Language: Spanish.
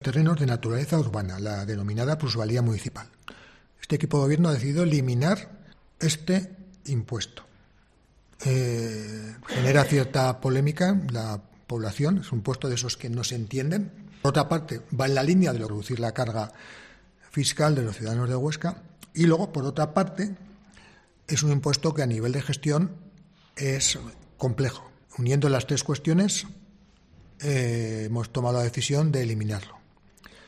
terrenos de naturaleza urbana, la denominada plusvalía municipal. Este equipo de gobierno ha decidido eliminar este impuesto. Genera cierta polémica en la población, es un impuesto de esos que no se entienden. Por otra parte, va en la línea de reducir la carga fiscal de los ciudadanos de Huesca y luego, por otra parte, es un impuesto que a nivel de gestión es complejo. Uniendo las tres cuestiones, hemos tomado la decisión de eliminarlo.